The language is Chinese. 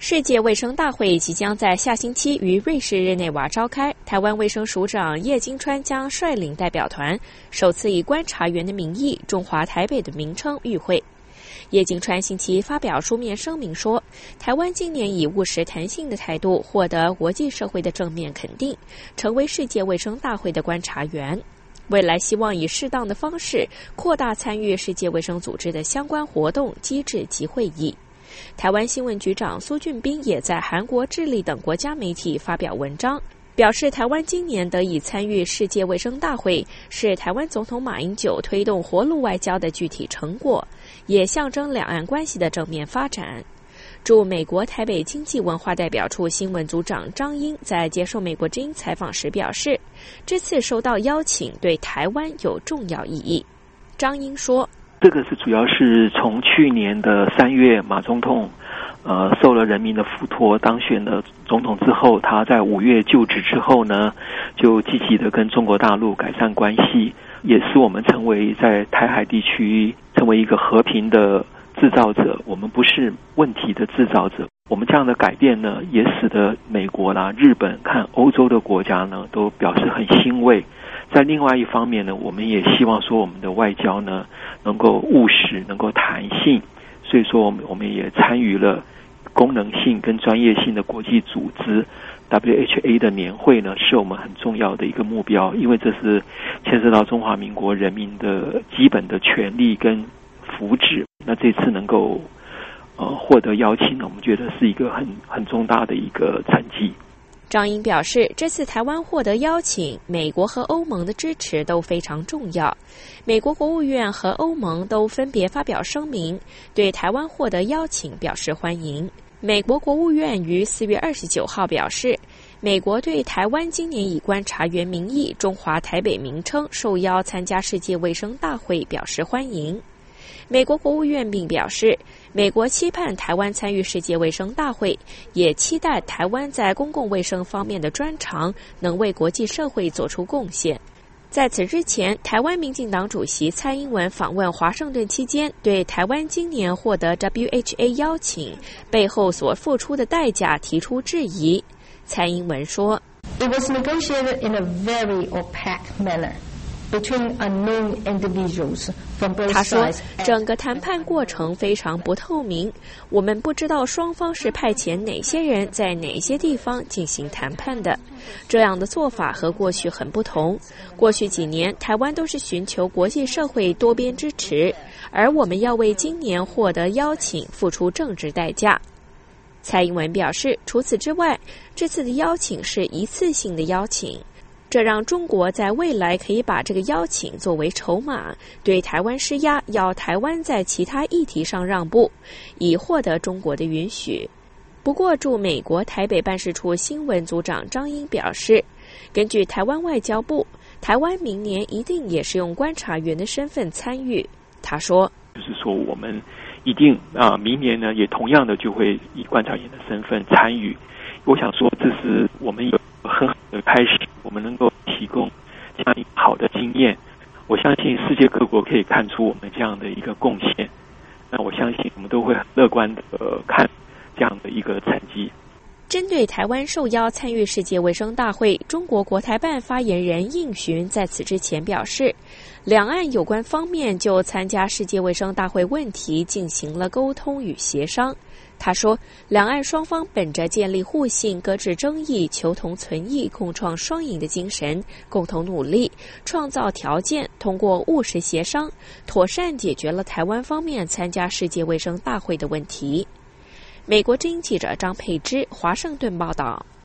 世界卫生大会即将在下星期于瑞士日内瓦召开，台湾卫生署长叶金川将率领代表团，首次以观察员的名义中华台北的名称与会。叶金川星期发表书面声明说，台湾今年以务实弹性的态度获得国际社会的正面肯定，成为世界卫生大会的观察员。未来希望以适当的方式扩大参与世界卫生组织的相关活动、机制及会议。台湾新闻局长苏俊斌也在韩国、智利等国家媒体发表文章，表示台湾今年得以参与世界卫生大会，是台湾总统马英九推动活路外交的具体成果，也象征两岸关系的正面发展。驻美国台北经济文化代表处新闻组长张英在接受美国之音采访时表示，这次受到邀请对台湾有重要意义。张英说， 这个是主要是从去年的3月马总统受了人民的付托当选了总统之后，他在5月就职之后呢，就积极的跟中国大陆改善关系，也使我们成为在台海地区成为一个和平的制造者，我们不是问题的制造者。我们这样的改变呢，也使得美国啦、日本和欧洲的国家呢都表示很欣慰。在另外一方面呢，我们也希望说我们的外交呢能够务实，能够弹性，所以说我们也参与了功能性跟专业性的国际组织 WHA 的年会呢，是我们很重要的一个目标，因为这是牵涉到中华民国人民的基本的权利跟福祉。那这次能够获得邀请呢，我们觉得是一个很重大的一个成绩。 张英表示，这次台湾获得邀请，美国和欧盟的支持都非常重要。美国国务院和欧盟都分别发表声明，对台湾获得邀请表示欢迎。美国国务院于4月29号表示，美国对台湾今年以观察员名义中华台北名称受邀参加世界卫生大会表示欢迎。美国国务院并表示，美国期盼台湾参与世界卫生大会，也期待台湾在公共卫生方面的专长能为国际社会做出贡献。在此之前，台湾民进党主席蔡英文访问华盛顿期间，对台湾今年获得 WHA 邀请背后所付出的代价提出质疑。蔡英文说， It was negotiated in a very opaque manner.Between unknown individuals from both sides. 他说，整个谈判过程非常不透明，我们不知道双方是派遣哪些人在哪些地方进行谈判的。这样的做法和过去很不同。过去几年，台湾都是寻求国际社会多边支持，而我们要为今年获得邀请付出政治代价。蔡英文表示，除此之外，这次的邀请是一次性的邀请。这让中国在未来可以把这个邀请作为筹码，对台湾施压，要台湾在其他议题上让步，以获得中国的允许。不过，驻美国台北办事处新闻组长张英表示，根据台湾外交部，台湾明年一定也是用观察员的身份参与。他说， 就是说我们一定明年呢也同样的就会以观察员的身份参与。我想说，这是我们有很好的开始，我们能够提供这样好的经验。我相信世界各国可以看出我们这样的一个贡献。那我相信我们都会很乐观的看这样的一个成绩。 针对台湾受邀参与世界卫生大会，中国国台办发言人应询在此之前表示，两岸有关方面就参加世界卫生大会问题进行了沟通与协商。他说，两岸双方本着建立互信、搁置争议、求同存异、共创双赢的精神，共同努力，创造条件，通过务实协商，妥善解决了台湾方面参加世界卫生大会的问题。美国之音记者张佩芝，华盛顿报道。